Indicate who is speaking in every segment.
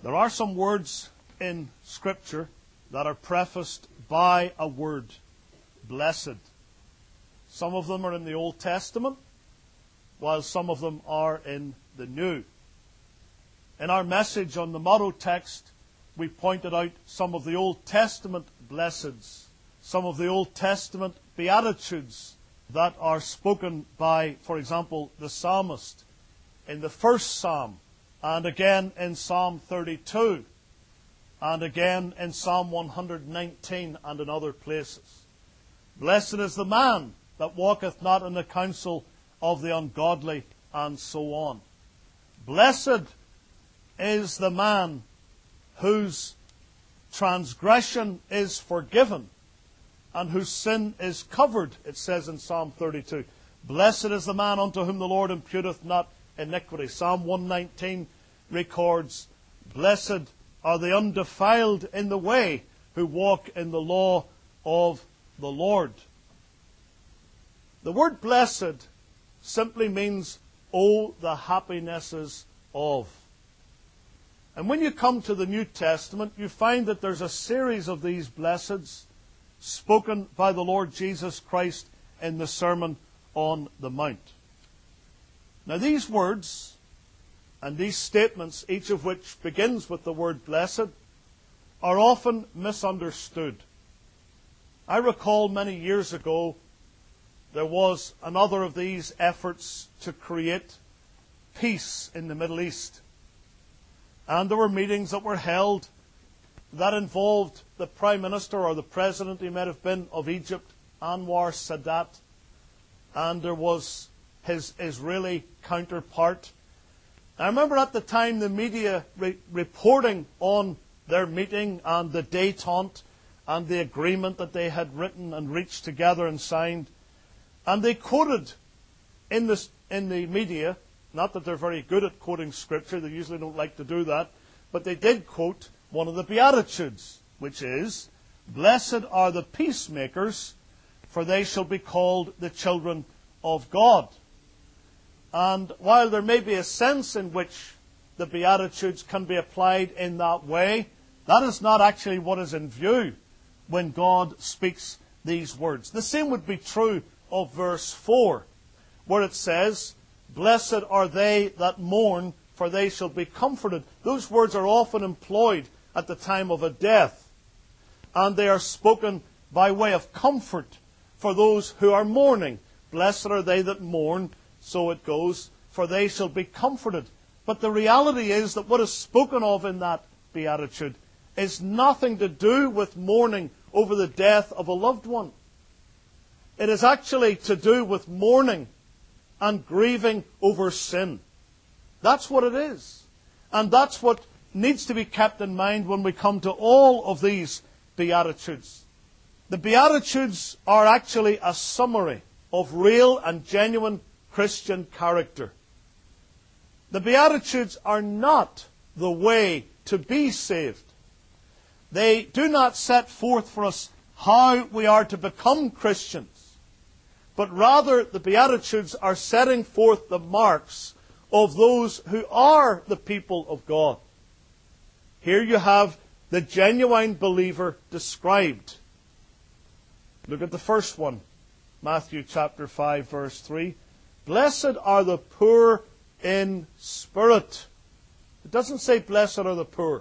Speaker 1: There are some words in Scripture that are prefaced by a word, blessed. Some of them are in the Old Testament, while some of them are in the New. In our message on the motto text, we pointed out some of the Old Testament blesseds, some of the Old Testament beatitudes that are spoken by, for example, the psalmist in the first psalm, and again in Psalm 32, and again in Psalm 119 and in other places. Blessed is the man that walketh not in the counsel of the ungodly, and so on. Blessed is the man whose transgression is forgiven and whose sin is covered, it says in Psalm 32. Blessed is the man unto whom the Lord imputeth not iniquity. Psalm 119 records, blessed are the undefiled in the way who walk in the law of the Lord. The word blessed simply means, oh, the happinesses of. And when you come to the New Testament, you find that there's a series of these blesseds spoken by the Lord Jesus Christ in the Sermon on the Mount. Now these words and these statements, each of which begins with the word blessed, are often misunderstood. I recall many years ago there was another of these efforts to create peace in the Middle East. And there were meetings that were held that involved the Prime Minister or the President, he might have been, of Egypt, Anwar Sadat, and there was his Israeli counterpart. I remember at the time the media reporting on their meeting and the détente and the agreement that they had written and reached together and signed. And they quoted in the media, not that they're very good at quoting Scripture, they usually don't like to do that, but they did quote one of the Beatitudes, which is, blessed are the peacemakers, for they shall be called the children of God. And while there may be a sense in which the Beatitudes can be applied in that way, that is not actually what is in view when God speaks these words. The same would be true of verse 4, where it says, blessed are they that mourn, for they shall be comforted. Those words are often employed at the time of a death, and they are spoken by way of comfort for those who are mourning. Blessed are they that mourn, so it goes, for they shall be comforted. But the reality is that what is spoken of in that beatitude is nothing to do with mourning over the death of a loved one. It is actually to do with mourning and grieving over sin. That's what it is. And that's what needs to be kept in mind when we come to all of these Beatitudes. The Beatitudes are actually a summary of real and genuine Christian character. The Beatitudes are not the way to be saved. They do not set forth for us how we are to become Christians, but rather the Beatitudes are setting forth the marks of those who are the people of God. Here you have the genuine believer described. Look at the first one, Matthew chapter 5, verse 3. Blessed are the poor in spirit. It doesn't say blessed are the poor.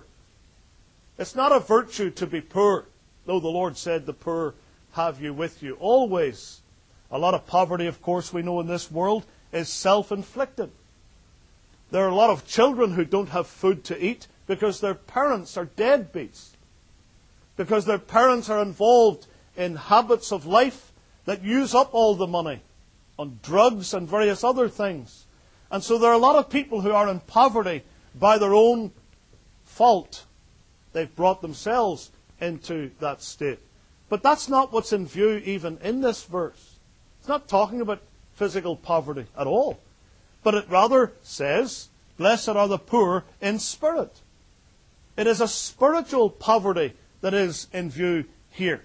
Speaker 1: It's not a virtue to be poor, though the Lord said the poor have you with you always. A lot of poverty, of course, we know in this world is self-inflicted. There are a lot of children who don't have food to eat because their parents are deadbeats, because their parents are involved in habits of life that use up all the money on drugs and various other things. And so there are a lot of people who are in poverty by their own fault. They've brought themselves into that state. But that's not what's in view even in this verse. It's not talking about physical poverty at all. But it rather says, blessed are the poor in spirit. It is a spiritual poverty that is in view here.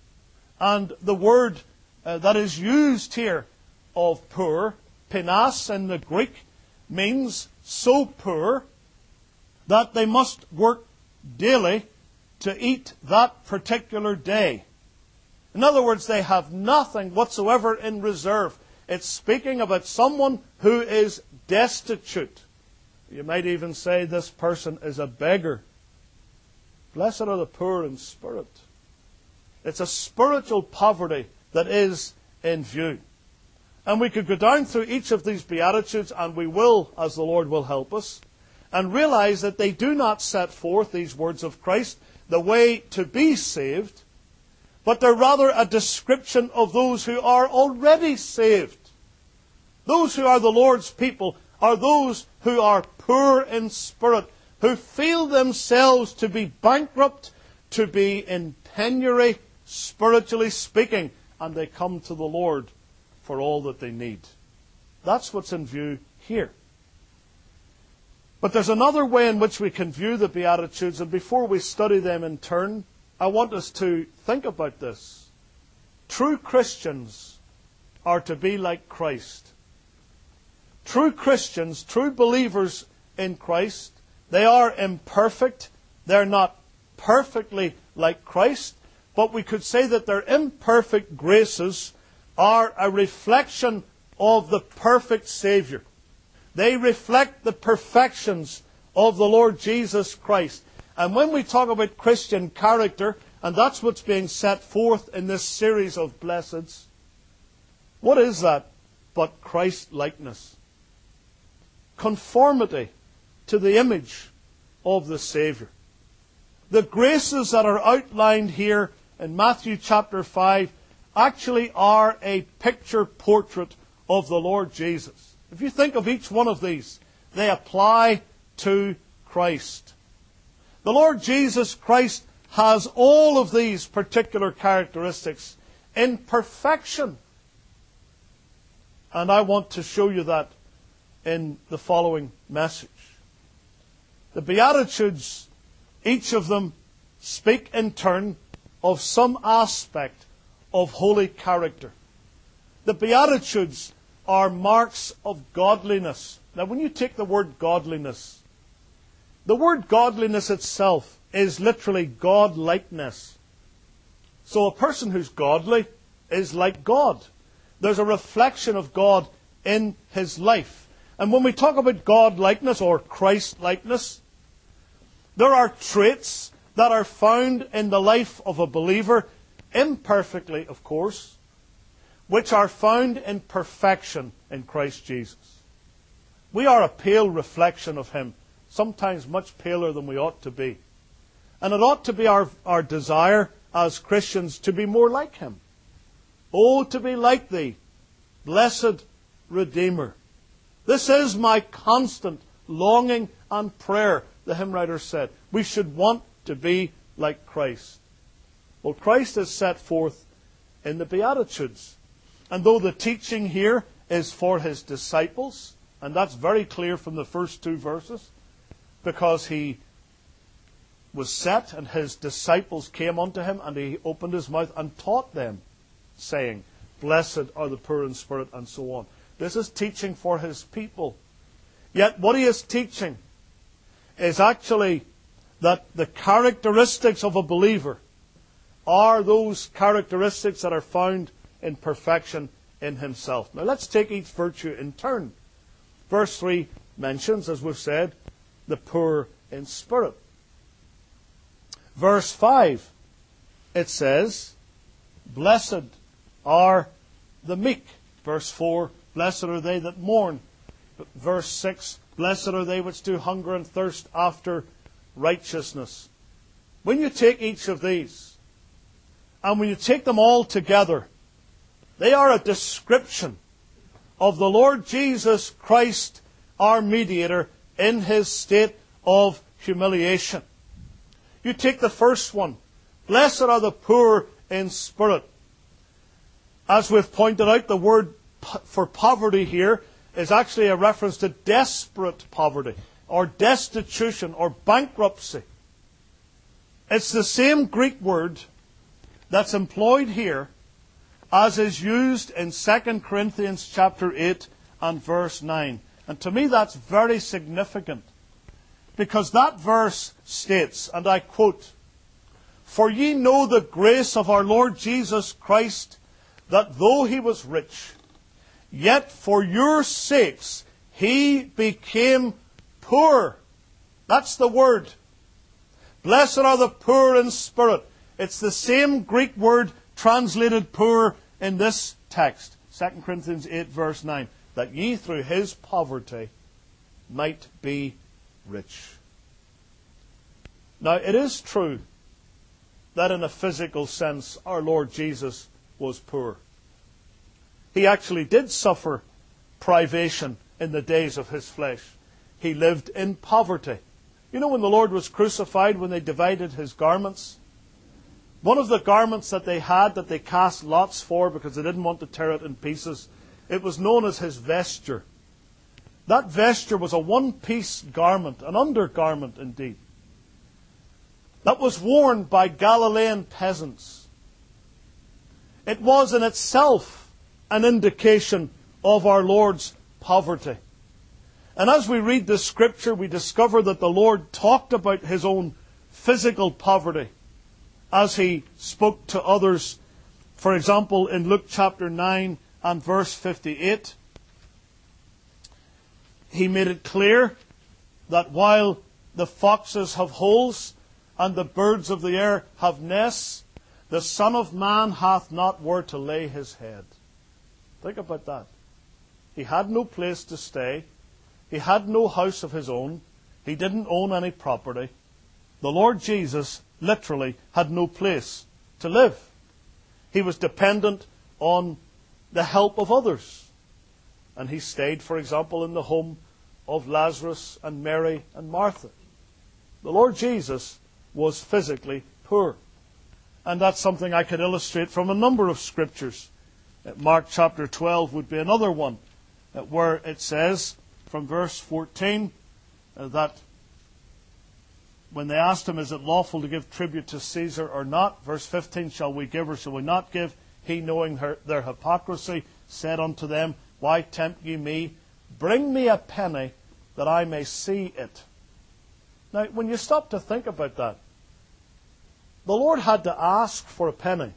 Speaker 1: And the word that is used here of poor, penas in the Greek, means so poor that they must work daily to eat that particular day. In other words, they have nothing whatsoever in reserve. It's speaking about someone who is destitute. You might even say this person is a beggar. Blessed are the poor in spirit. It's a spiritual poverty that is in view. And we could go down through each of these Beatitudes, and we will, as the Lord will help us, and realize that they do not set forth, these words of Christ, the way to be saved, but they're rather a description of those who are already saved. Those who are the Lord's people are those who are poor in spirit, who feel themselves to be bankrupt, to be in penury, spiritually speaking, and they come to the Lord for all that they need. That's what's in view here. But there's another way in which we can view the Beatitudes, and before we study them in turn, I want us to think about this. True Christians are to be like Christ. True Christians, true believers in Christ, they are imperfect. They're not perfectly like Christ, but we could say that their imperfect graces are a reflection of the perfect Savior. They reflect the perfections of the Lord Jesus Christ. And when we talk about Christian character, and that's what's being set forth in this series of blesseds, what is that but Christ-likeness? Conformity to the image of the Savior. The graces that are outlined here in Matthew chapter 5 actually are a picture portrait of the Lord Jesus. If you think of each one of these, they apply to Christ. The Lord Jesus Christ has all of these particular characteristics in perfection. And I want to show you that in the following message. The Beatitudes, each of them, speak in turn of some aspect of holy character. The Beatitudes are marks of godliness. Now, when you take the word godliness, the word godliness itself is literally God-likeness. So a person who's godly is like God. There's a reflection of God in his life. And when we talk about God-likeness or Christ-likeness, there are traits that are found in the life of a believer, imperfectly, of course, which are found in perfection in Christ Jesus. We are a pale reflection of Him, sometimes much paler than we ought to be. And it ought to be our desire as Christians to be more like Him. Oh, to be like Thee, blessed Redeemer. This is my constant longing and prayer, the hymn writer said. We should want to be like Christ. Well, Christ is set forth in the Beatitudes. And though the teaching here is for His disciples, and that's very clear from the first two verses, because He was set and His disciples came unto Him and He opened His mouth and taught them, saying, Blessed are the poor in spirit, and so on. This is teaching for His people. Yet what He is teaching is actually that the characteristics of a believer are those characteristics that are found in perfection in Himself. Now let's take each virtue in turn. Verse 3 mentions, as we've said, the poor in spirit. Verse 5, it says, Blessed are the meek. Verse 4, Blessed are they that mourn. Verse 6, Blessed are they which do hunger and thirst after righteousness. When you take each of these, and when you take them all together, they are a description of the Lord Jesus Christ, our mediator, in His state of humiliation. You take the first one, Blessed are the poor in spirit. As we've pointed out, the word for poverty here is actually a reference to desperate poverty, or destitution, or bankruptcy. It's the same Greek word that's employed here as is used in 2 Corinthians chapter 8 and verse 9. And to me that's very significant, Because that verse states, and I quote, "For ye know the grace of our Lord Jesus Christ, that though he was rich, yet for your sakes he became poor." That's the word. Blessed are the poor in spirit. It's the same Greek word translated poor in this text. 2 Corinthians 8 verse 9. That ye through his poverty might be rich. Now it is true that in a physical sense our Lord Jesus was poor. He actually did suffer privation in the days of his flesh. He lived in poverty. You know, when the Lord was crucified, when they divided his garments, one of the garments that they had, that they cast lots for because they didn't want to tear it in pieces, it was known as his vesture. That vesture was a one-piece garment, an undergarment indeed, that was worn by Galilean peasants. It was in itself an indication of our Lord's poverty. And as we read this scripture, we discover that the Lord talked about his own physical poverty as he spoke to others. For example, in Luke chapter 9 and verse 58, he made it clear that while the foxes have holes and the birds of the air have nests, the Son of Man hath not where to lay his head. Think about that. He had no place to stay. He had no house of his own. He didn't own any property. The Lord Jesus literally had no place to live. He was dependent on the help of others. And he stayed, for example, in the home of Lazarus and Mary and Martha. The Lord Jesus was physically poor. And that's something I could illustrate from a number of scriptures. Mark chapter 12 would be another one, where it says, from verse 14, that when they asked him, is it lawful to give tribute to Caesar or not? Verse 15, shall we give or shall we not give? He, knowing their hypocrisy, said unto them, why tempt ye me? Bring me a penny that I may see it. Now, when you stop to think about that, the Lord had to ask for a penny.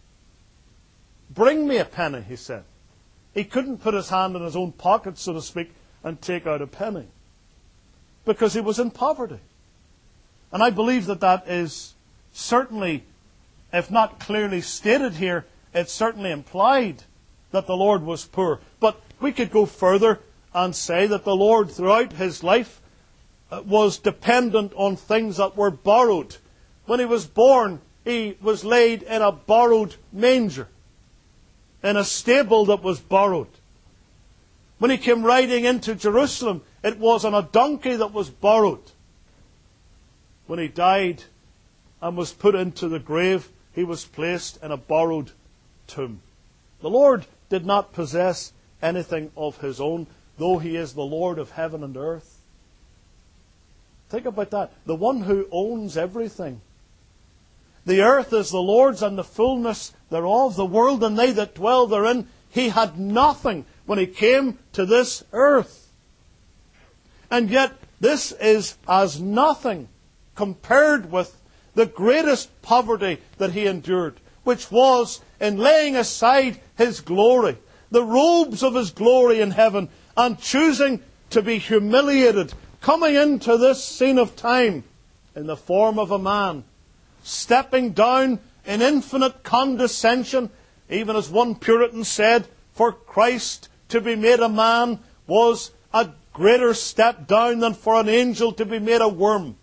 Speaker 1: Bring me a penny, he said. He couldn't put his hand in his own pocket, so to speak, and take out a penny, because he was in poverty. And I believe that that is certainly, if not clearly stated here, it's certainly implied that the Lord was poor. But we could go further and say that the Lord throughout his life was dependent on things that were borrowed. When he was born, he was laid in a borrowed manger, in a stable that was borrowed. When he came riding into Jerusalem, it was on a donkey that was borrowed. When he died and was put into the grave, he was placed in a borrowed tomb. The Lord did not possess anything of his own, though he is the Lord of heaven and earth. Think about that. The one who owns everything. The earth is the Lord's and the fullness thereof, the world and they that dwell therein. He had nothing when he came to this earth. And yet this is as nothing compared with the greatest poverty that he endured, which was in laying aside his glory, the robes of his glory in heaven, and choosing to be humiliated, coming into this scene of time in the form of a man, stepping down in infinite condescension, even as one Puritan said, for Christ to be made a man was a greater step down than for an angel to be made a worm.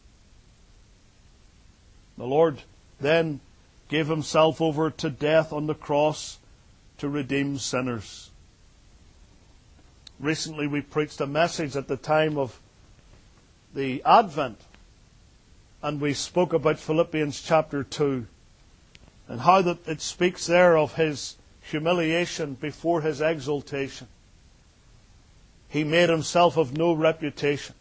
Speaker 1: The Lord then gave himself over to death on the cross to redeem sinners. Recently we preached a message at the time of the Advent, and we spoke about Philippians chapter 2 and how that it speaks there of his humiliation before his exaltation. He made himself of no reputation,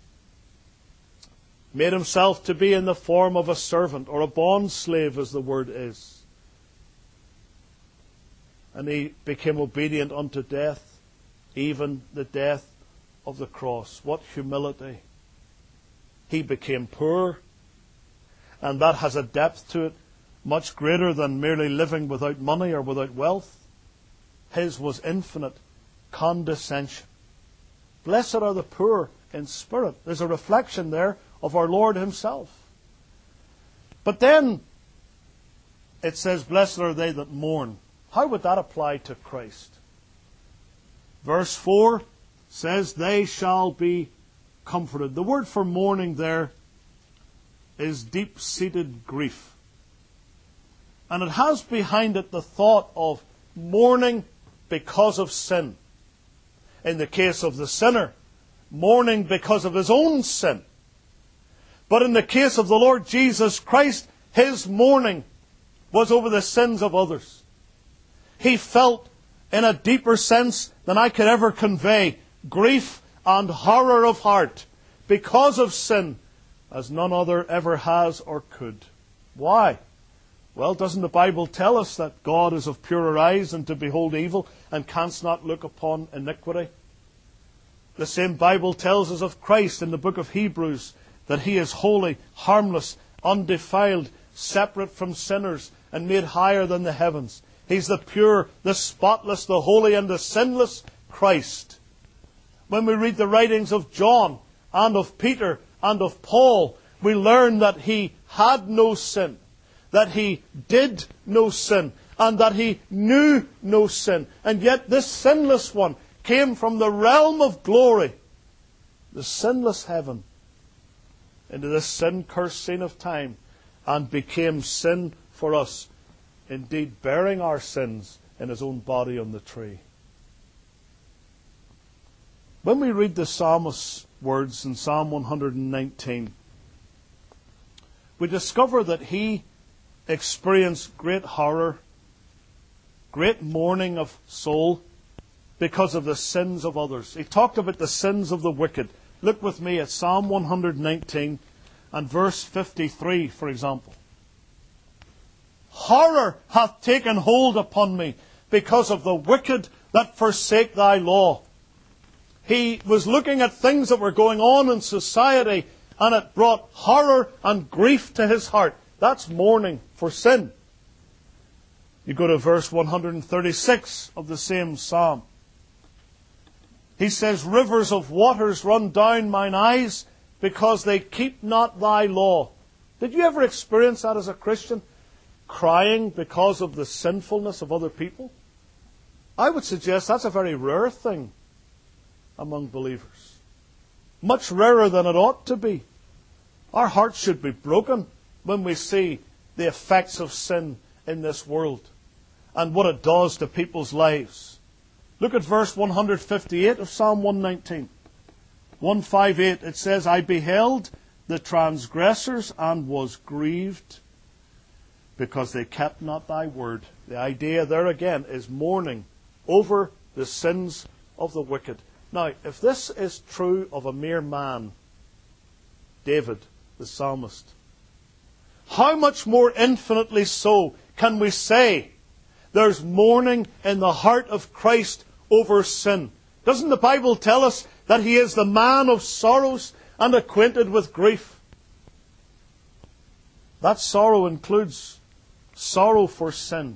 Speaker 1: made himself to be in the form of a servant, or a bond slave as the word is. And he became obedient unto death, even the death of the cross. What humility! he became poor. And that has a depth to it much greater than merely living without money or without wealth. His was infinite condescension. Blessed are the poor in spirit. There's a reflection there of our Lord himself. But then it says, blessed are they that mourn. How would that apply to Christ? Verse 4 says, they shall be comforted. The word for mourning there is deep-seated grief. And it has behind it the thought of mourning because of sin. In the case of the sinner, mourning because of his own sin. But in the case of the Lord Jesus Christ, his mourning was over the sins of others. He felt, in a deeper sense than I could ever convey, grief and horror of heart because of sin, as none other ever has or could. Why? Well, doesn't the Bible tell us that God is of purer eyes than to behold evil, and canst not look upon iniquity? The same Bible tells us of Christ in the book of Hebrews, that he is holy, harmless, undefiled, separate from sinners, and made higher than the heavens. He's the pure, the spotless, the holy, and the sinless Christ. When we read the writings of John, and of Peter, and of Paul, we learn that he had no sin, that he did no sin, and that he knew no sin. And yet this sinless one came from the realm of glory, the sinless heaven, into this sin-cursed scene of time, and became sin for us, indeed bearing our sins in his own body on the tree. When we read the psalmist's words in Psalm 119, we discover that he experienced great horror, great mourning of soul, because of the sins of others. He talked about the sins of the wicked. Look with me at Psalm 119 and verse 53, for example. Horror hath taken hold upon me because of the wicked that forsake thy law. He was looking at things that were going on in society, and it brought horror and grief to his heart. That's mourning for sin. You go to verse 136 of the same psalm. He says, rivers of waters run down mine eyes because they keep not thy law. Did you ever experience that as a Christian? Crying because of the sinfulness of other people? I would suggest that's a very rare thing among believers. Much rarer than it ought to be. Our hearts should be broken when we see the effects of sin in this world and what it does to people's lives. Look at verse 158 of Psalm 119. 158, it says, I beheld the transgressors and was grieved because they kept not thy word. The idea there again is mourning over the sins of the wicked. Now, if this is true of a mere man, David, the psalmist, how much more infinitely so can we say there's mourning in the heart of Christ over sin? Doesn't the Bible tell us that he is the man of sorrows and acquainted with grief? That sorrow includes sorrow for sin.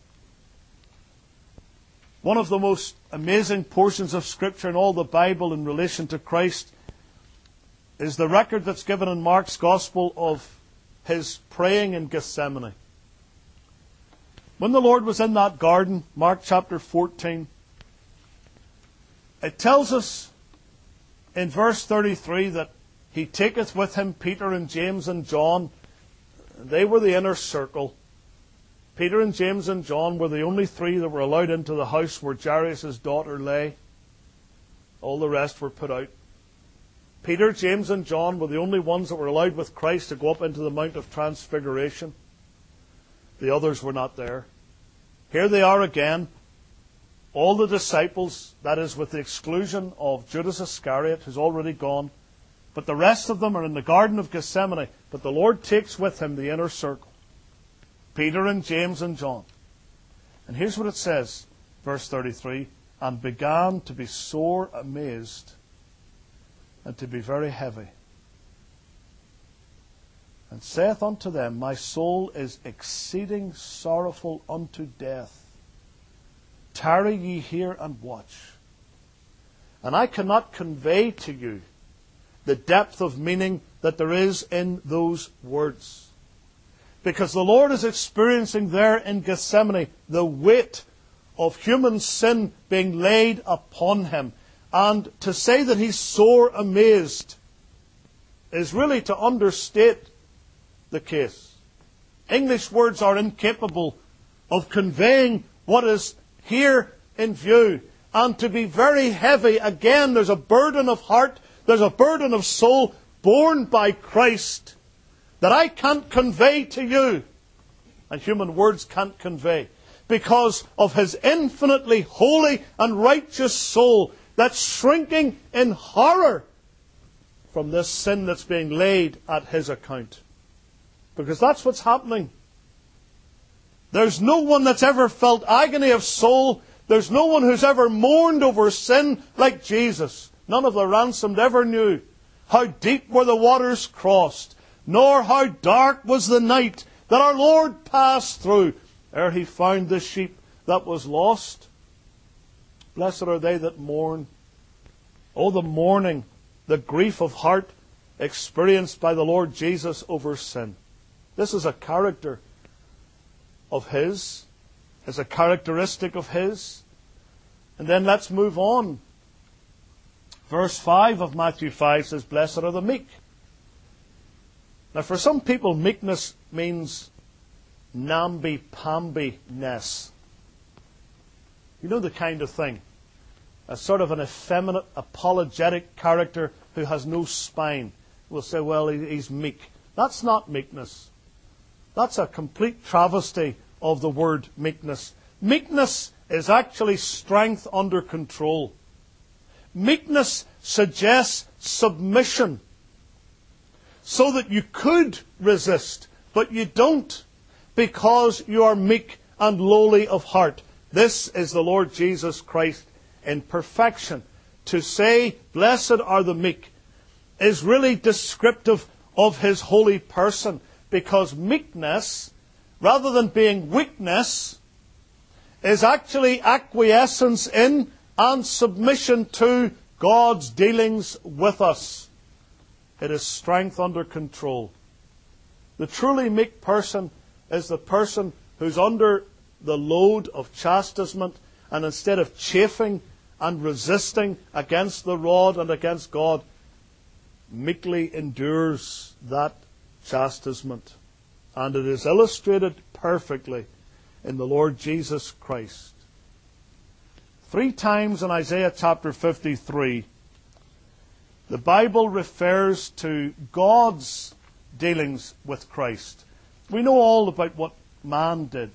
Speaker 1: One of the most amazing portions of Scripture in all the Bible in relation to Christ is the record that's given in Mark's Gospel of his praying in Gethsemane. When the Lord was in that garden, Mark chapter 14, it tells us in verse 33 that he taketh with him Peter and James and John. They were the inner circle. Peter and James and John were the only three that were allowed into the house where Jairus' daughter lay. All the rest were put out. Peter, James and John were the only ones that were allowed with Christ to go up into the Mount of Transfiguration. The others were not there. Here they are again. All the disciples, that is with the exclusion of Judas Iscariot, who's already gone. But the rest of them are in the Garden of Gethsemane. But the Lord takes with him the inner circle. Peter and James and John. And here's what it says, verse 33, and began to be sore amazed and to be very heavy. and saith unto them, My soul is exceeding sorrowful unto death. Tarry ye here and watch. And I cannot convey to you the depth of meaning that there is in those words. Because the Lord is experiencing there in Gethsemane the weight of human sin being laid upon him. And to say that he's sore amazed is really to understate the case. English words are incapable of conveying what is here in view. And to be very heavy, again, there's a burden of heart, there's a burden of soul borne by Christ that I can't convey to you, and human words can't convey, because of his infinitely holy and righteous soul that's shrinking in horror from this sin that's being laid at his account. Because that's what's happening. There's no one that's ever felt agony of soul. There's no one who's ever mourned over sin like Jesus. None of the ransomed ever knew how deep were the waters crossed, nor how dark was the night that our Lord passed through ere he found the sheep that was lost. Blessed are they that mourn. Oh, the mourning, the grief of heart experienced by the Lord Jesus over sin. This is a character of his, is a characteristic of his. And then let's move on. Verse 5 of Matthew 5 says, Blessed are the meek. Now for some people, meekness means namby-pamby-ness. You know the kind of thing. A sort of an effeminate, apologetic character who has no spine. We'll say, well, he's meek. That's not meekness. That's a complete travesty of the word meekness. Meekness is actually strength under control. Meekness suggests submission, so that you could resist, but you don't, because you are meek and lowly of heart. This is the Lord Jesus Christ in perfection. To say, blessed are the meek, is really descriptive of his holy person, because meekness, rather than being weakness, is actually acquiescence in and submission to God's dealings with us. It is strength under control. The truly meek person is the person who's under the load of chastisement, and instead of chafing and resisting against the rod and against God, meekly endures that chastisement. And it is illustrated perfectly in the Lord Jesus Christ. 3 times in Isaiah chapter 53, the Bible refers to God's dealings with Christ. We know all about what man did.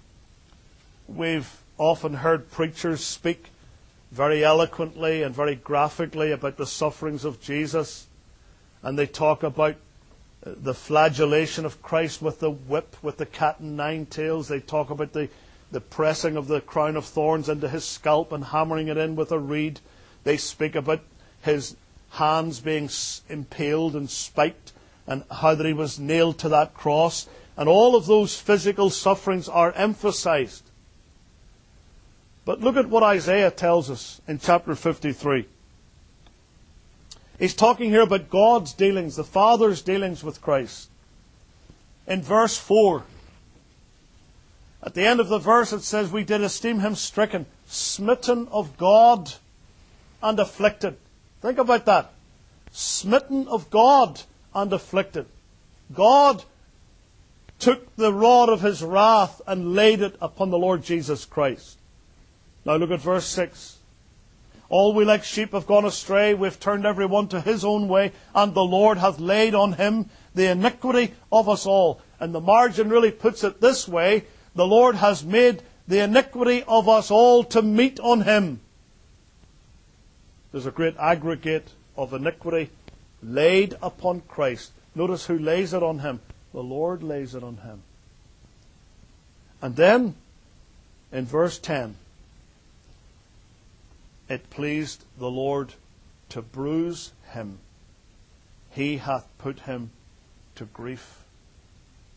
Speaker 1: We've often heard preachers speak very eloquently and very graphically about the sufferings of Jesus. And they talk about the flagellation of Christ with the whip, with the cat and nine tails. They talk about the pressing of the crown of thorns into his scalp and hammering it in with a reed. They speak about his hands being impaled and spiked, and how that he was nailed to that cross. And all of those physical sufferings are emphasized. But look at what Isaiah tells us in chapter 53. He's talking here about God's dealings, the Father's dealings with Christ. In verse 4, at the end of the verse it says, We did esteem him stricken, smitten of God, and afflicted. Think about that. Smitten of God and afflicted. God took the rod of his wrath and laid it upon the Lord Jesus Christ. Now look at verse 6. All we like sheep have gone astray, we've turned every one to his own way, and the Lord hath laid on him the iniquity of us all. And the margin really puts it this way, the Lord has made the iniquity of us all to meet on him. There's a great aggregate of iniquity laid upon Christ. Notice who lays it on him. The Lord lays it on him. And then, in verse 10, it pleased the Lord to bruise him. He hath put him to grief.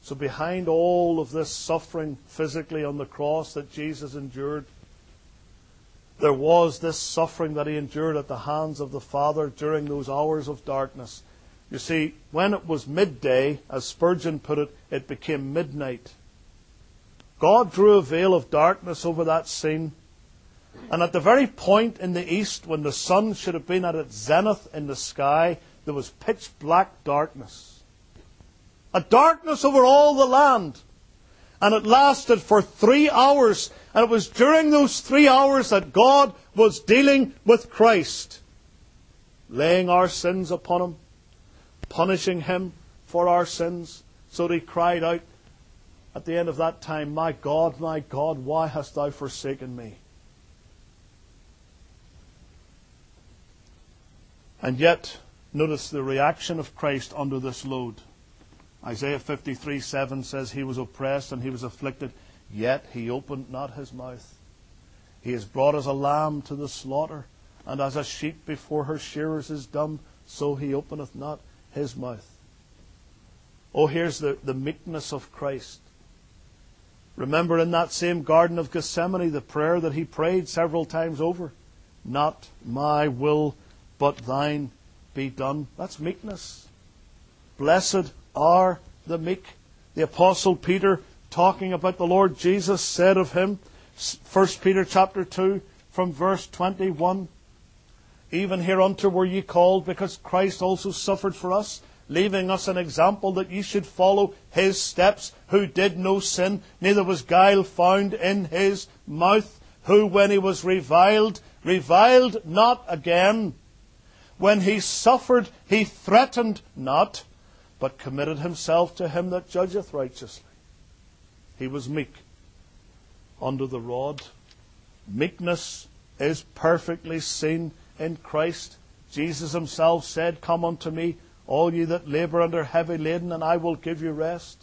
Speaker 1: So behind all of this suffering physically on the cross that Jesus endured, there was this suffering that he endured at the hands of the Father during those hours of darkness. You see, when it was midday, as Spurgeon put it, it became midnight. God drew a veil of darkness over that scene. And at the very point in the east when the sun should have been at its zenith in the sky, there was pitch black darkness. A darkness over all the land. And it lasted for 3 hours. And it was during those 3 hours that God was dealing with Christ, laying our sins upon him, punishing him for our sins. So that he cried out at the end of that time, my God, why hast thou forsaken me? And yet, notice the reaction of Christ under this load. Isaiah 53:7 says, he was oppressed and he was afflicted, yet he opened not his mouth. He is brought as a lamb to the slaughter, and as a sheep before her shearers is dumb, so he openeth not his mouth. Oh, here's the meekness of Christ. Remember in that same Garden of Gethsemane, the prayer that he prayed several times over. Not my will, but thine be done. That's meekness. Blessed are the meek. The Apostle Peter, talking about the Lord Jesus, said of him, 1 Peter chapter 2, from verse 21, even hereunto were ye called, because Christ also suffered for us, leaving us an example that ye should follow his steps, who did no sin, neither was guile found in his mouth, who when he was reviled not again. When he suffered, he threatened not, but committed himself to him that judgeth righteously. He was meek under the rod. Meekness is perfectly seen in Christ. Jesus himself said, come unto me, all ye that labour and are heavy laden, and I will give you rest.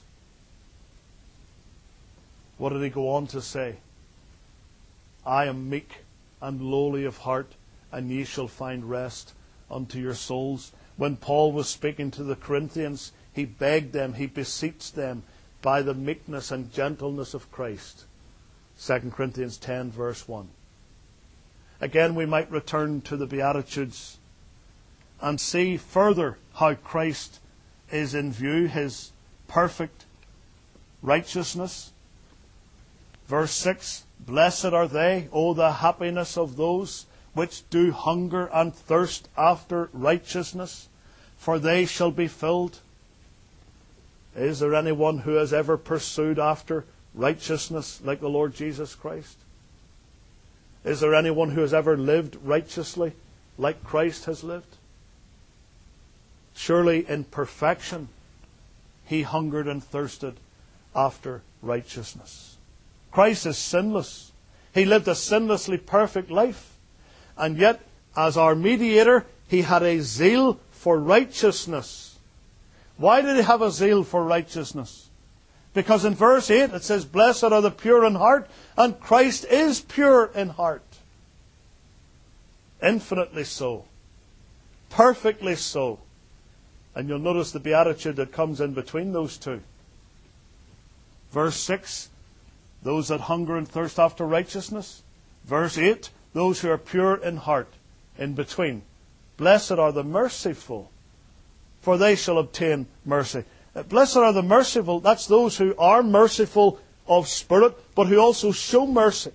Speaker 1: What did he go on to say? I am meek and lowly of heart, and ye shall find rest unto your souls. When Paul was speaking to the Corinthians, he begged them, he beseeched them by the meekness and gentleness of Christ. 2 Corinthians 10 verse 1. Again, we might return to the Beatitudes and see further how Christ is in view, his perfect righteousness. Verse 6, blessed are they, O the happiness of those which do hunger and thirst after righteousness, for they shall be filled. Is there anyone who has ever pursued after righteousness like the Lord Jesus Christ? Is there anyone who has ever lived righteously like Christ has lived? Surely in perfection he hungered and thirsted after righteousness. Christ is sinless. He lived a sinlessly perfect life. And yet, as our mediator, he had a zeal for righteousness. Why did he have a zeal for righteousness? Because in verse 8 it says, blessed are the pure in heart, and Christ is pure in heart. Infinitely so. Perfectly so. And you'll notice the beatitude that comes in between those two. Verse 6, those that hunger and thirst after righteousness. Verse 8, those who are pure in heart. In between, blessed are the merciful, for they shall obtain mercy. Blessed are the merciful. That's those who are merciful of spirit, but who also show mercy.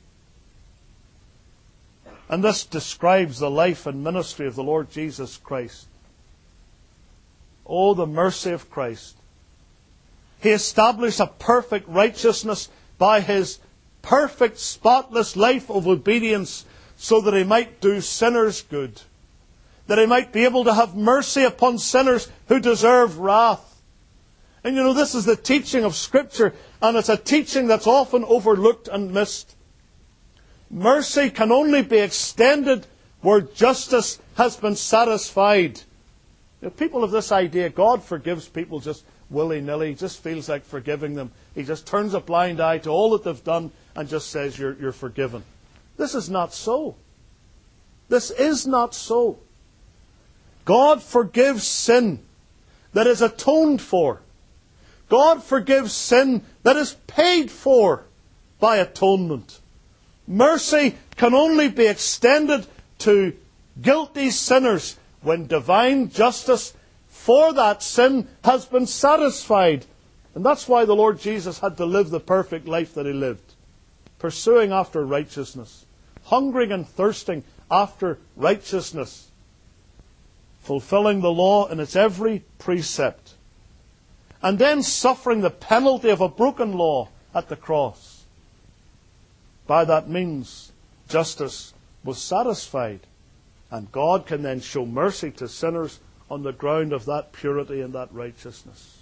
Speaker 1: And this describes the life and ministry of the Lord Jesus Christ. Oh, the mercy of Christ. He established a perfect righteousness by his perfect, spotless life of obedience, so that he might do sinners good. That he might be able to have mercy upon sinners who deserve wrath. And you know, this is the teaching of Scripture, and it's a teaching that's often overlooked and missed. Mercy can only be extended where justice has been satisfied. You know, people have this idea, God forgives people just willy-nilly, just feels like forgiving them. He just turns a blind eye to all that they've done and just says you're forgiven. This is not so. This is not so. God forgives sin that is atoned for. God forgives sin that is paid for by atonement. Mercy can only be extended to guilty sinners when divine justice for that sin has been satisfied. And that's why the Lord Jesus had to live the perfect life that he lived, pursuing after righteousness, hungering and thirsting after righteousness, fulfilling the law in its every precept, and then suffering the penalty of a broken law at the cross. By that means, justice was satisfied, and God can then show mercy to sinners on the ground of that purity and that righteousness.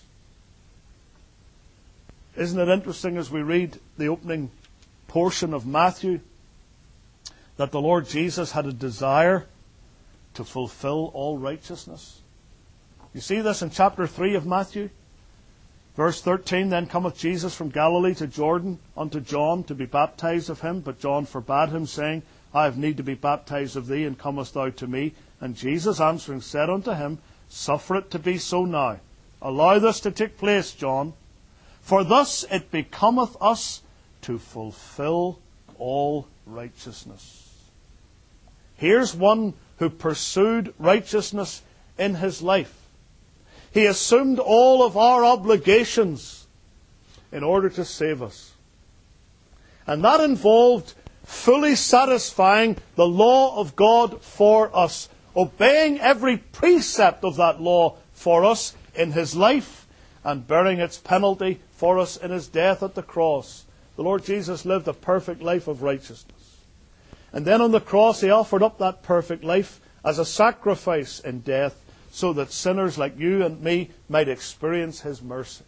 Speaker 1: Isn't it interesting as we read the opening portion of Matthew that the Lord Jesus had a desire to fulfill all righteousness? You see this in chapter 3 of Matthew. Verse 13, Then cometh Jesus from Galilee to Jordan unto John to be baptized of him. But John forbade him, saying, I have need to be baptized of thee, and comest thou to me? And Jesus answering said unto him, Suffer it to be so now. Allow this to take place, John. For thus it becometh us to fulfill all righteousness. Here's one who pursued righteousness in his life. He assumed all of our obligations in order to save us. And that involved fully satisfying the law of God for us, obeying every precept of that law for us in his life, and bearing its penalty for us in his death at the cross. The Lord Jesus lived a perfect life of righteousness. And then on the cross he offered up that perfect life as a sacrifice in death, so that sinners like you and me might experience his mercy.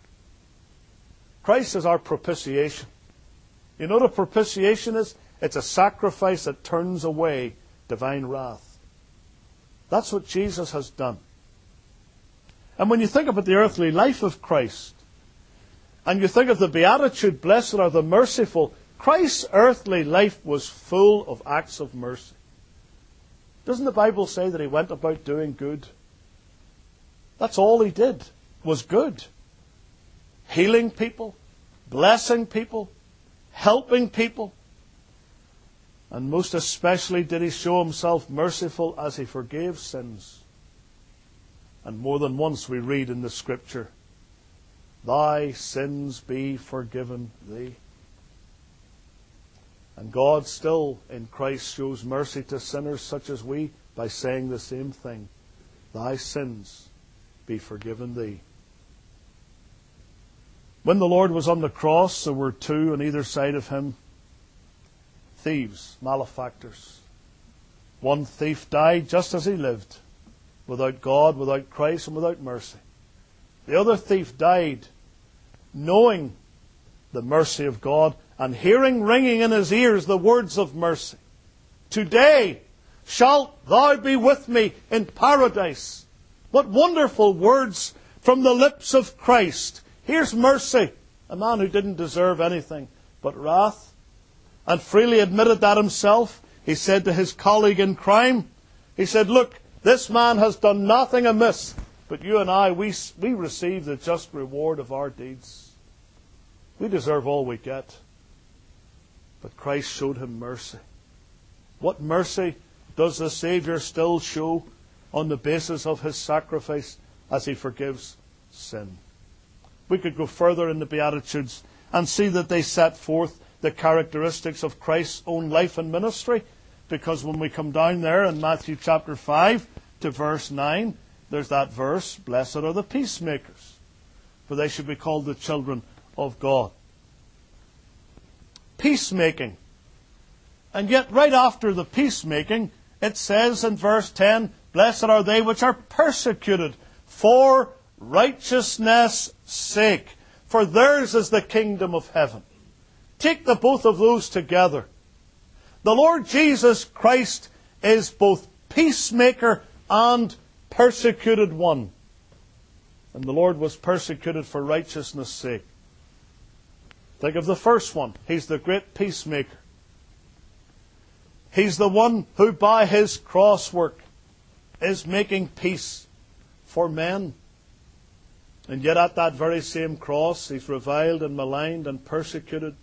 Speaker 1: Christ is our propitiation. You know what a propitiation is? It's a sacrifice that turns away divine wrath. That's what Jesus has done. And when you think about the earthly life of Christ, and you think of the beatitude, blessed are the merciful, Christ's earthly life was full of acts of mercy. Doesn't the Bible say that he went about doing good? That's all he did, was good. Healing people, blessing people, helping people. And most especially did he show himself merciful as he forgave sins. And more than once we read in the Scripture, Thy sins be forgiven thee. And God still in Christ shows mercy to sinners such as we by saying the same thing. Thy sins be forgiven thee. When the Lord was on the cross, there were two on either side of him, thieves, malefactors. One thief died just as he lived, without God, without Christ, and without mercy. The other thief died knowing the mercy of God and hearing ringing in his ears the words of mercy. Today shalt thou be with me in paradise. What wonderful words from the lips of Christ. Here's mercy, a man who didn't deserve anything but wrath, and freely admitted that himself. He said to his colleague in crime, he said, Look, this man has done nothing amiss, but you and I, we receive the just reward of our deeds. We deserve all we get. But Christ showed him mercy. What mercy does the Saviour still show on the basis of his sacrifice as he forgives sin? We could go further in the Beatitudes and see that they set forth the characteristics of Christ's own life and ministry, because when we come down there in Matthew chapter 5 to verse 9, there's that verse, Blessed are the peacemakers, for they should be called the children of God. Peacemaking. And yet right after the peacemaking, it says in verse 10, Blessed are they which are persecuted for righteousness' sake, for theirs is the kingdom of heaven. Take the both of those together. The Lord Jesus Christ is both peacemaker and persecuted one. And the Lord was persecuted for righteousness' sake. Think of the first one. He's the great peacemaker. He's the one who by his cross work is making peace for men. And yet at that very same cross, he's reviled and maligned and persecuted.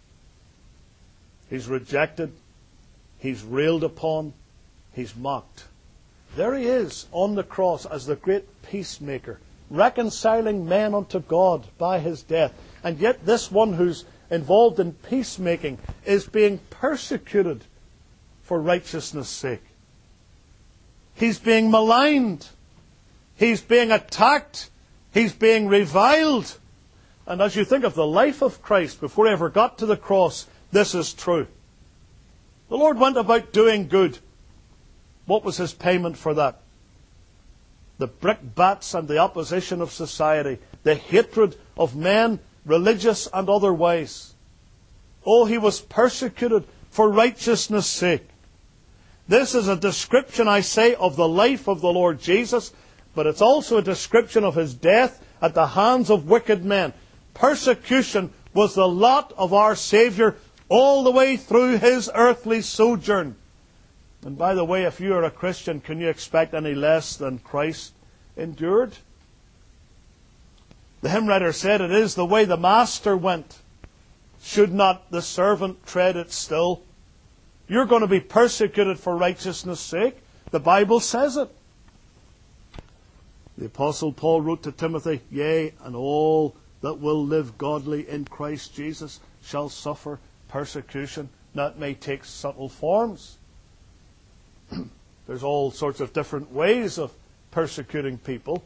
Speaker 1: He's rejected. He's railed upon. He's mocked. There he is on the cross as the great peacemaker, reconciling men unto God by his death. And yet this one who's involved in peacemaking is being persecuted for righteousness' sake. He's being maligned. He's being attacked. He's being reviled. And as you think of the life of Christ before he ever got to the cross, this is true. The Lord went about doing good. What was his payment for that? The brickbats and the opposition of society, the hatred of men, religious and otherwise. Oh, he was persecuted for righteousness' sake. This is a description, I say, of the life of the Lord Jesus, but it's also a description of his death at the hands of wicked men. Persecution was the lot of our Saviour all the way through his earthly sojourn. And by the way, if you are a Christian, can you expect any less than Christ endured? The hymn writer said, "It is the way the Master went. Should not the servant tread it still?" You're going to be persecuted for righteousness' sake. The Bible says it. The Apostle Paul wrote to Timothy, "Yea, and all that will live godly in Christ Jesus shall suffer persecution." Now it may take subtle forms. There's all sorts of different ways of persecuting people.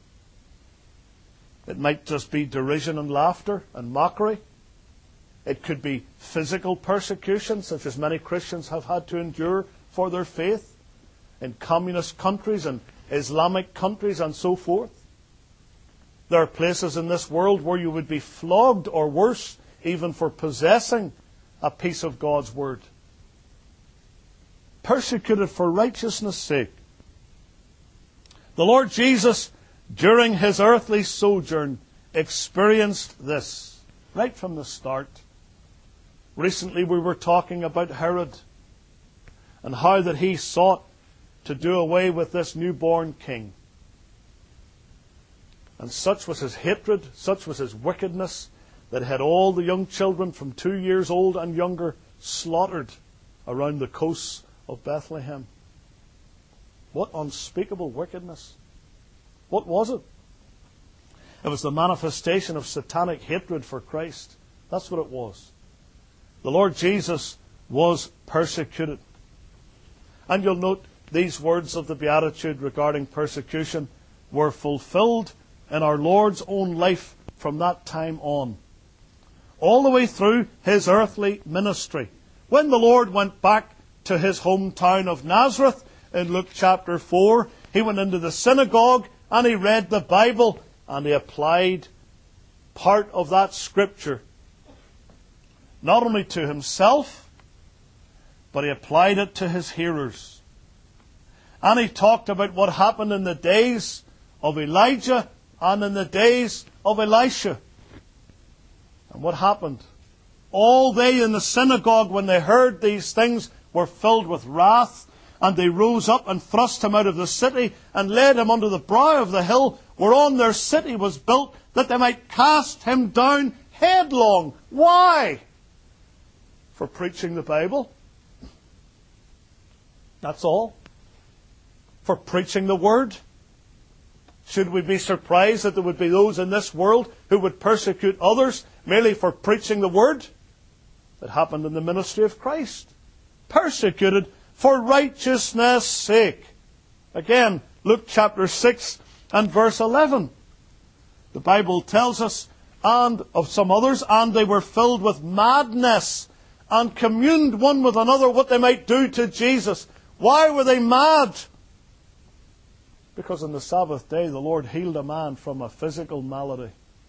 Speaker 1: It might just be derision and laughter and mockery. It could be physical persecution, such as many Christians have had to endure for their faith in communist countries and Islamic countries and so forth. There are places in this world where you would be flogged or worse, even for possessing a piece of God's Word. Persecuted for righteousness' sake. The Lord Jesus, during his earthly sojourn, experienced this right from the start. Recently we were talking about Herod and how that he sought to do away with this newborn king. And such was his hatred, such was his wickedness, that he had all the young children from 2 years old and younger slaughtered around the coasts of Bethlehem. What unspeakable wickedness. What was it? It was the manifestation of satanic hatred for Christ. That's what it was. The Lord Jesus was persecuted. And you'll note these words of the Beatitude regarding persecution were fulfilled in our Lord's own life from that time on. All the way through his earthly ministry. When the Lord went back to his hometown of Nazareth in Luke chapter 4, he went into the synagogue and he read the Bible and he applied part of that scripture not only to himself, but he applied it to his hearers. And he talked about what happened in the days of Elijah and in the days of Elisha. And what happened? All they in the synagogue, when they heard these things, were filled with wrath, and they rose up and thrust him out of the city and led him unto the brow of the hill whereon their city was built, that they might cast him down headlong. Why? For preaching the Bible. That's all. For preaching the Word. Should we be surprised that there would be those in this world who would persecute others merely for preaching the Word? It happened in the ministry of Christ. Persecuted for righteousness' sake. Again, Luke chapter 6 and verse 11. The Bible tells us, and of some others, and they were filled with madness, and communed one with another what they might do to Jesus. Why were they mad? Because on the Sabbath day the Lord healed a man from a physical malady.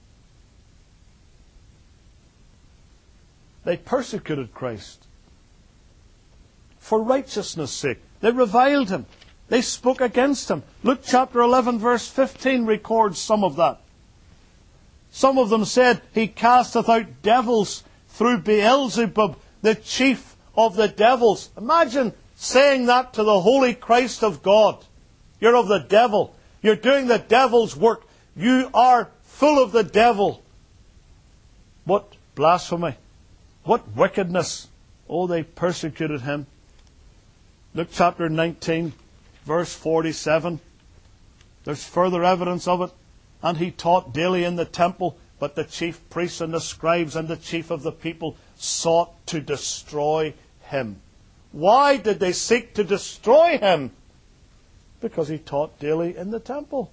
Speaker 1: They persecuted Christ for righteousness' sake. They reviled him. They spoke against him. Luke chapter 11 verse 15 records some of that. Some of them said, "He casteth out devils through Beelzebub, the chief of the devils." Imagine saying that to the holy Christ of God. You're of the devil. You're doing the devil's work. You are full of the devil. What blasphemy. What wickedness. Oh, they persecuted him. Luke chapter 19, verse 47. There's further evidence of it. And he taught daily in the temple, but the chief priests and the scribes and the chief of the people sought to destroy him. Why did they seek to destroy him? Because he taught daily in the temple.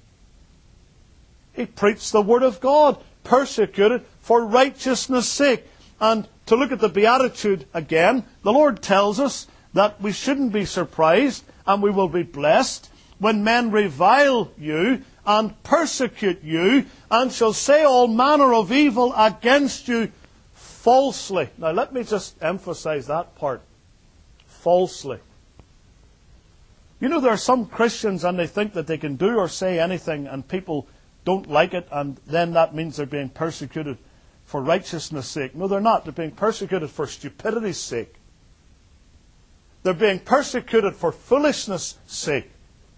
Speaker 1: He preached the word of God, persecuted for righteousness' sake. And to look at the Beatitude again, the Lord tells us that we shouldn't be surprised and we will be blessed when men revile you and persecute you and shall say all manner of evil against you falsely. Now let me just emphasize that part. Falsely. You know, there are some Christians and they think that they can do or say anything and people don't like it, and then that means they're being persecuted for righteousness' sake. No, they're not. They're being persecuted for stupidity's sake. They're being persecuted for foolishness' sake.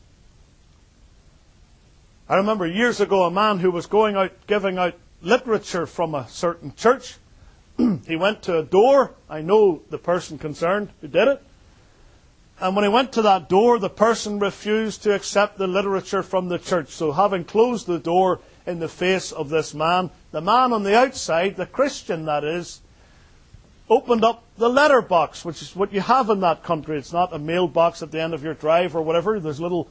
Speaker 1: I remember years ago a man who was going out giving out literature from a certain church. He went to a door. I know the person concerned who did it. And when he went to that door, the person refused to accept the literature from the church. So having closed the door in the face of this man, the man on the outside, the Christian that is, opened up the letterbox, which is what you have in that country. It's not a mailbox at the end of your drive or whatever. There's little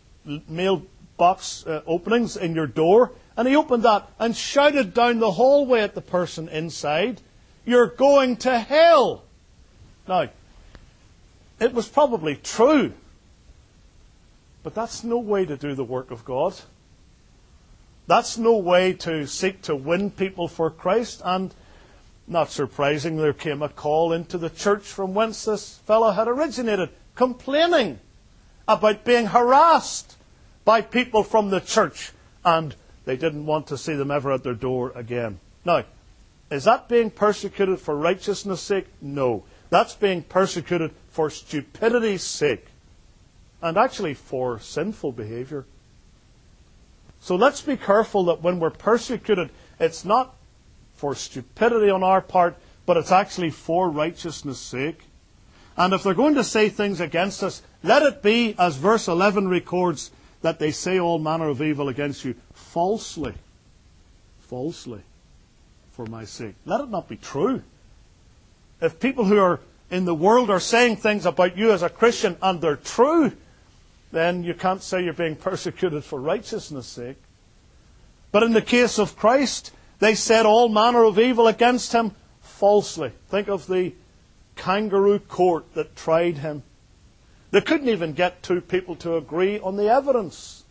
Speaker 1: mailbox openings in your door. And he opened that and shouted down the hallway at the person inside, "You're going to hell." Now, it was probably true, but that's no way to do the work of God. That's no way to seek to win people for Christ. And not surprising, there came a call into the church from whence this fellow had originated, complaining about being harassed by people from the church, and they didn't want to see them ever at their door again. Now, is that being persecuted for righteousness' sake? No. That's being persecuted for stupidity's sake, and actually for sinful behavior. So let's be careful that when we're persecuted, it's not for stupidity on our part, but it's actually for righteousness' sake. And if they're going to say things against us, let it be, as verse 11 records, that they say all manner of evil against you falsely. Falsely. For my sake. Let it not be true. If people who are in the world are saying things about you as a Christian and they're true, then you can't say you're being persecuted for righteousness' sake. But in the case of Christ, they said all manner of evil against him falsely. Think of the kangaroo court that tried him. They couldn't even get two people to agree on the evidence.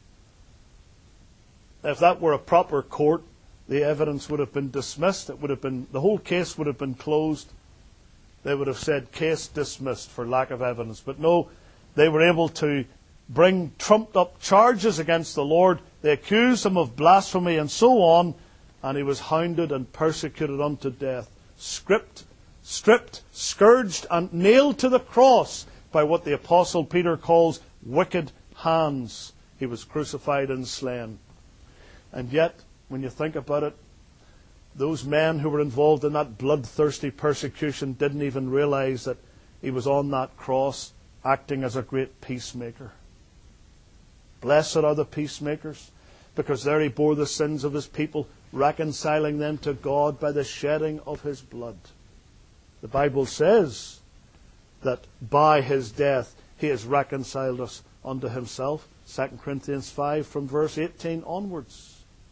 Speaker 1: If that were a proper court, the evidence would have been dismissed. The whole case would have been closed. They would have said case dismissed for lack of evidence. But no, they were able to bring trumped up charges against the Lord. They accused him of blasphemy and so on, and he was hounded and persecuted unto death, stripped, scourged, and nailed to the cross by what the Apostle Peter calls wicked hands. He was crucified and slain. And yet, when you think about it, those men who were involved in that bloodthirsty persecution didn't even realize that he was on that cross acting as a great peacemaker. Blessed are the peacemakers, because there he bore the sins of his people, reconciling them to God by the shedding of his blood. The Bible says that by his death he has reconciled us unto himself. 2 Corinthians 5 from verse 18 onwards.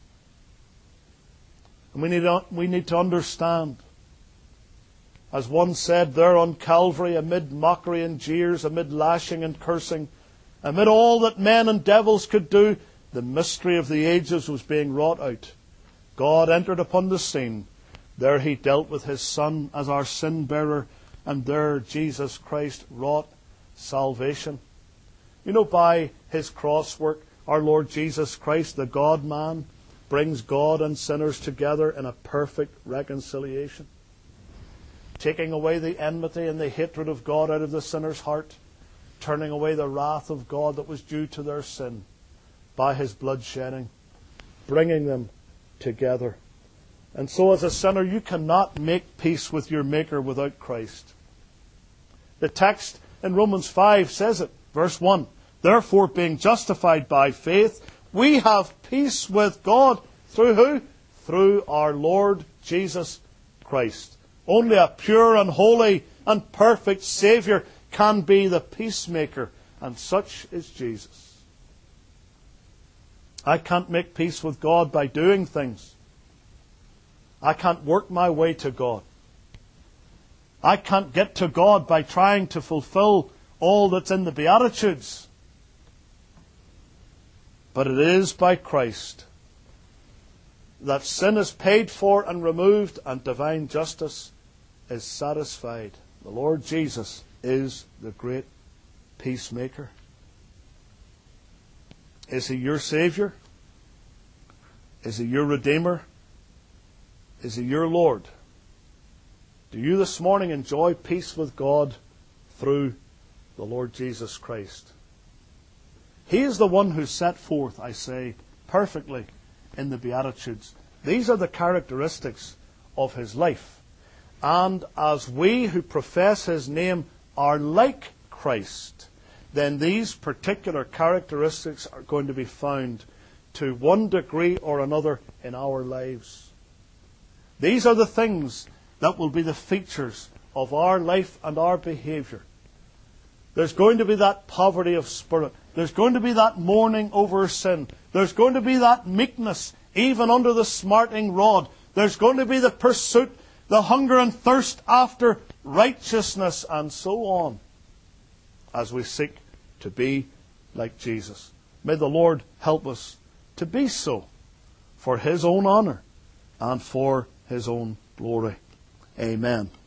Speaker 1: And we need to understand, as one said there on Calvary, amid mockery and jeers, amid lashing and cursing, amid all that men and devils could do, the mystery of the ages was being wrought out. God entered upon the scene. There he dealt with his Son as our sin bearer, and there Jesus Christ wrought salvation. You know, by his cross work, our Lord Jesus Christ, the God-man, brings God and sinners together in a perfect reconciliation, taking away the enmity and the hatred of God out of the sinner's heart, turning away the wrath of God that was due to their sin by his blood shedding. bringing them together. And so as a sinner, you cannot make peace with your Maker without Christ. The text in Romans 5 says it, verse 1. Therefore, being justified by faith, we have peace with God. Through who? Through our Lord Jesus Christ. Only a pure and holy and perfect Saviour can be the peacemaker, and such is Jesus. I can't make peace with God by doing things. I can't work my way to God. I can't get to God by trying to fulfill all that's in the Beatitudes. But it is by Christ that sin is paid for and removed and divine justice is satisfied. The Lord Jesus is the great peacemaker. Is He your Saviour? Is He your Redeemer? Is He your Lord? Do you this morning enjoy peace with God through the Lord Jesus Christ? He is the one who set forth, I say, perfectly in the Beatitudes. These are the characteristics of His life. And as we who profess His name are like Christ, then these particular characteristics are going to be found to one degree or another in our lives. These are the things that will be the features of our life and our behaviour. There's going to be that poverty of spirit. There's going to be that mourning over sin. There's going to be that meekness, even under the smarting rod. There's going to be the pursuit, the hunger and thirst after righteousness, and so on, as we seek to be like Jesus. May the Lord help us to be so, for His own honour and for His own glory. Amen.